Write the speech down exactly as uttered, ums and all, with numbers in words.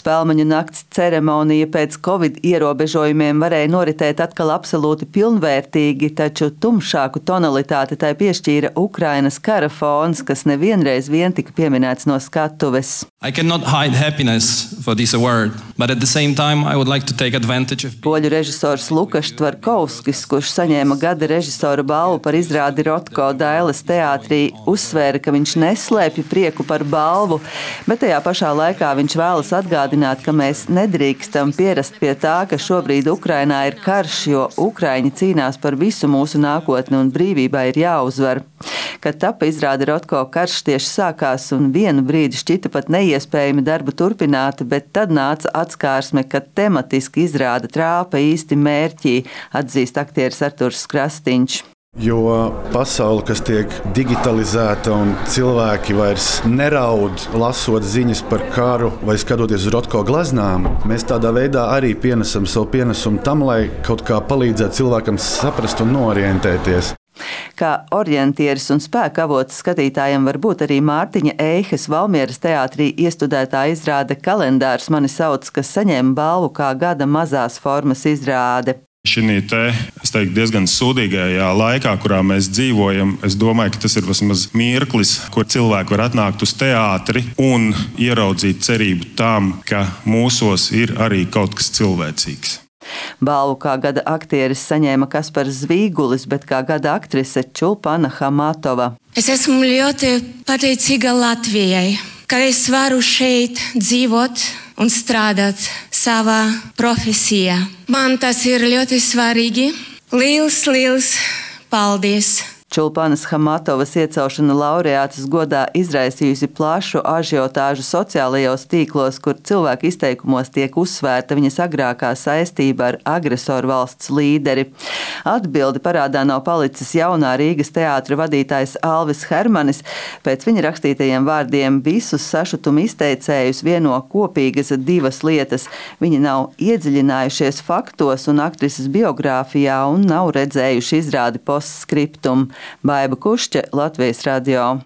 Spēlmaņu nakts ceremonija pēc Covid ierobežojumiem varēja noritēt atkal absolūti pilnvērtīgi, taču tumšāku tonalitāti tai piešķīra Ukrainas kara fons, kas nevienreiz vien tika pieminēts no skatuves. I cannot hide happiness for this award, but at the same time I would like to take advantage of... Poļu režisors Lukašs Tvarkovskis, kurš saņēma gada režisora balvu par izrādi Rotko Dailes teātrī, uzsvēra, ka viņš neslēpj prieku par balvu, bet tajā pašā laikā viņš vēlas atgādināt, ka mēs nedrīkstam pierast pie tā, ka šobrīd Ukrainā ir karš, jo Ukraiņi cīnās par visu mūsu nākotni un brīvībai ir jāuzvar. Kad tapa izrāde Rotko, karš tieši sākās un vienu brīdi šķita pat neiespējami darbu turpināt, bet tad nāca atskārsme, ka tematiski izrāda trāpa īsti mērķī, atzīst aktieris Arturs Krastīņš. Jo pasaule, kas tiek digitalizēta un cilvēki vairs neraud, lasot ziņas par karu vai skatoties uz Rotko gleznām, mēs tādā veidā arī pienesam savu pienesumu tam, lai kaut kā palīdzētu cilvēkam saprast un norientēties. Kā orientieris un spēka avots skatītājiem var būt arī Mārtiņa Eihes Valmieras teātrī iestudētā izrāde Kalendārs mani sauc, kas saņēma balvu kā gada mazās formas izrāde. Šī te, es teiktu, diezgan sūdīgajā laikā, kurā mēs dzīvojam, es domāju, ka tas ir vismaz mirklis, kur cilvēki var atnākt uz teātri un ieraudzīt cerību tam, ka mūsos ir arī kaut kas cilvēcīgs. Balvu kā gada aktieris saņēma Kaspars Zvīgulis, bet kā gada aktrise Čulpana Hamatova. Es esmu ļoti pateicīga Latvijai, ka es varu šeit dzīvot un strādāt savā profesijā. Man tas ir ļoti svarīgi. Liels, liels paldies! Čulpanas Hamatovas iecelšana laureātas godā izraisījusi plašu ažiotāžu sociālajos tīklos, kur cilvēku izteikumos tiek uzsvērta viņas agrākā saistība ar agresoru valsts līderi. Atbildi parādā nav palicis jaunā Rīgas teātra vadītājs Alvis Hermanis. Pēc viņa rakstītajiem vārdiem visus sašutumu izteicējus vieno kopīgas divas lietas. Viņi nav iedziļinājušies faktos un aktrises biogrāfijā un nav redzējuši izrādi postskriptum. Baiba Kušķe, Latvijas radio.